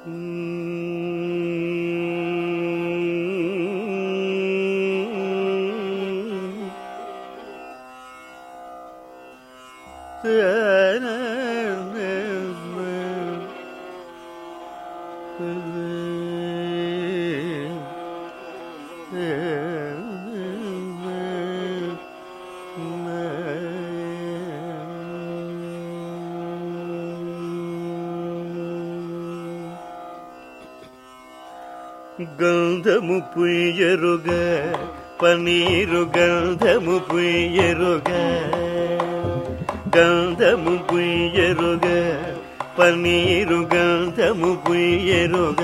గంధము పుయ్యరుగ పనీరు గంధము పుయ్యరుగ గంధము పుయ్యరుగ పనీరు గంధము పుయ్యరుగ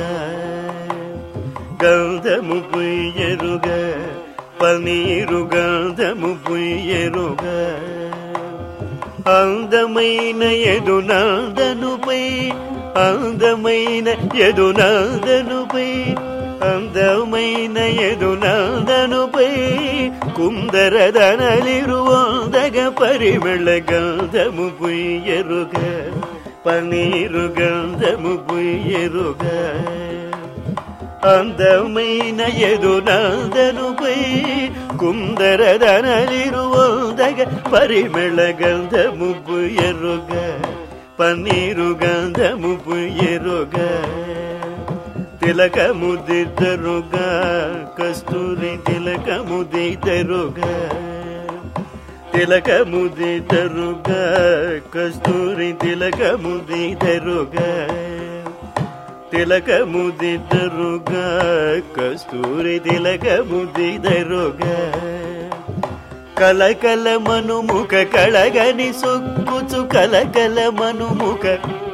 గంధము పుయ్యరుగ పనీరు గంధము పుయ్యరుగ అందమైన యదునందనుపై అందమైన యదునందనుపై అందమైన యదునందనుపై కుందరదనలిరువందగ పరిమళ గంధము పుయ్యరుగ పనీరు గంధము పుయ్యరుగ అందమైన యదునందనుపై కుందరదనలిరువందగ పరిమళ గంధము పుయ్యరుగ పనీరు గంధము పుయ్యరుగ తిలకముదిద్దరుగ కస్తూరి తిలకముదిద్దరుగ తిలకముదిద్దరుగ కస్తూరి తిలకముదిద్దరుగ తిలకముదిద్దరుగ కస్తూరి తిలకముదిద్దరుగ కలకల మనుముఖ కళగని సొక్కుచు కలకల మనుముఖ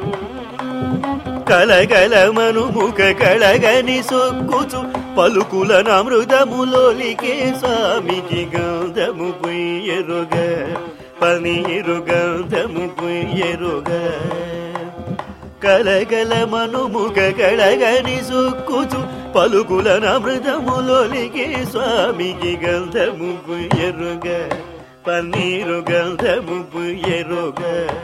కలగల మనుముఖ కళగని సొక్కుచు పలుకుల నమృతములోలికే స్వామికి గంధము పుయ్యరుగ పనీరు గంధము పుయ్యరుగ కలగల మనుముఖ కళగని సొక్కుచు పలుకుల నమృతములోలికే స్వామికి గంధము పుయ్యరుగ పనీరు గంధము పుయ్యరుగ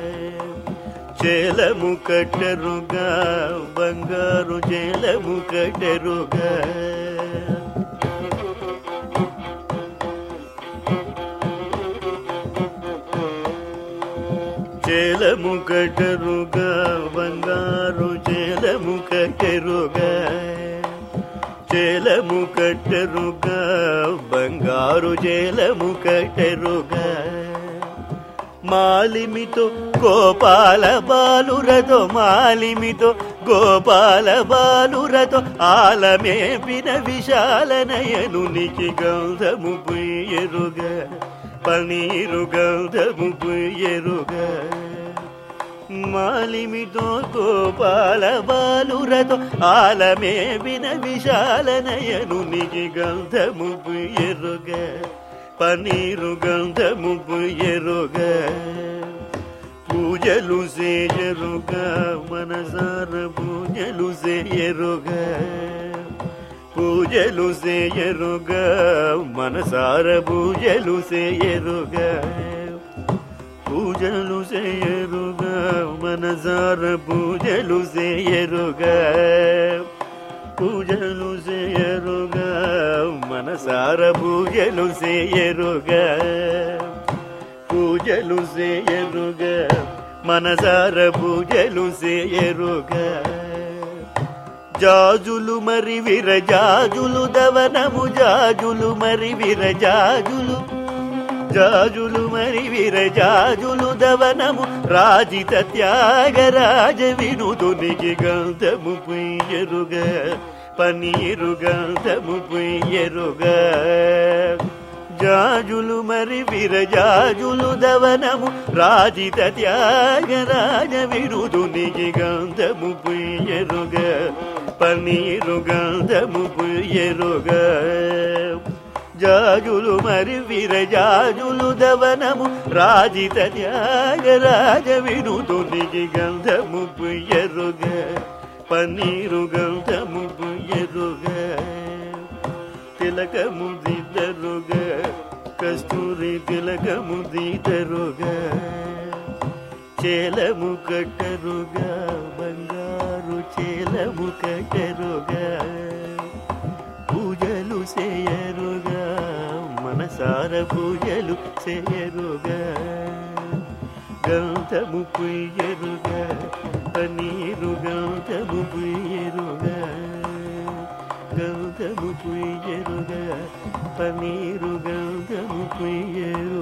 చేలము కట్టరుగ బంగారు చేలము కట్టరుగ చేలము కట్టరుగ బంగారు చేలము కట్టరుగ చేలము కట్టరుగ బంగారు చేలము కట్టరుగ మాలిమితో గోపాల బాలురతో మాలిమితో గోపాల బాలురతో ఆలమేపిన విశాల నయనునికి గంధము పుయ్యరుగ పనీరు గంధము పుయ్యరుగ మాలిమితో గోపాల బాలురతో ఆలమేపిన విశాల నయనునికి గంధము పుయ్యరుగ పనీరు గంధము పుయ్యరుగ పూజలు చేయరుగ మనసార పూజలు చేయరుగ పూజలు చేయరుగ మనసార పూజలు చేయరుగ పూజలు చేయరుగ మనసార పూజలు చేయరుగ పూజలు చేయరుగ మనసార పూజలు చేయరుగ పూజలు చేయరుగ మనసార పూజలు చేయరుగ జాజులు మరి విరజాజులు దవనము జాజులు మరి విరజాజులు జాజులు మరి విరజాజులు దవనము రాజిత త్యాగరాజ వినుతునికి గంధము పుయ్యరుగ పనీరు గంధము పుయ్యరుగ జాజులు మరి విరజాజులు దవనము రాజిత త్యాగరాజ వినుతునికి గంధము పుయ్యరుగ పనీరు గంధము పుయ్యరుగ జాజులు మరి విరజాజులు దవనము రాజిత త్యాగరాజ వినుతునికి గంధము పుయ్యరుగ పనీరు గంధము పుయ్యరుగ తిలకము దిద్దరుగ కస్తూరి తిలకము దిద్దరుగ చేలము కట్టరుగ బంగారు చేల భారము కట్టరుగా పూజలు చేయరుగా మనసార పూజలు చేయరుగా గంధము పుయ్యరుగా పనీరు గంధము పుయ్యరుగా గంధము పుయ్యరుగా పనీరు గంధము పుయ్యరు